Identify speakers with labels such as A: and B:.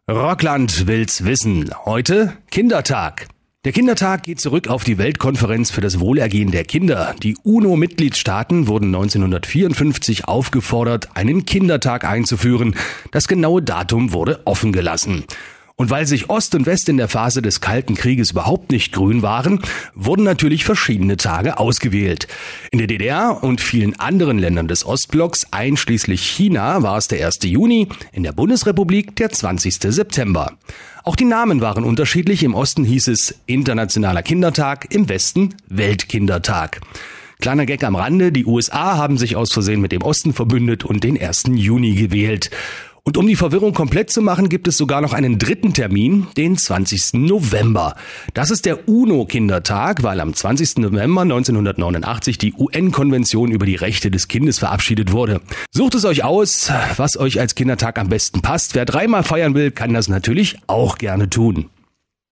A: Rockland will's wissen. Heute Kindertag. Der Kindertag geht zurück auf die Weltkonferenz für das Wohlergehen der Kinder. Die UNO-Mitgliedstaaten wurden 1954 aufgefordert, einen Kindertag einzuführen. Das genaue Datum wurde offen gelassen. Und weil sich Ost und West in der Phase des Kalten Krieges überhaupt nicht grün waren, wurden natürlich verschiedene Tage ausgewählt. In der DDR und vielen anderen Ländern des Ostblocks, einschließlich China, war es der 1. Juni, in der Bundesrepublik der 20. September. Auch die Namen waren unterschiedlich. Im Osten hieß es Internationaler Kindertag, im Westen Weltkindertag. Kleiner Gag am Rande, die USA haben sich aus Versehen mit dem Osten verbündet und den 1. Juni gewählt. Und um die Verwirrung komplett zu machen, gibt es sogar noch einen dritten Termin, den 20. November. Das ist der UNO-Kindertag, weil am 20. November 1989 die UN-Konvention über die Rechte des Kindes verabschiedet wurde. Sucht es euch aus, was euch als Kindertag am besten passt. Wer dreimal feiern will, kann das natürlich auch gerne tun.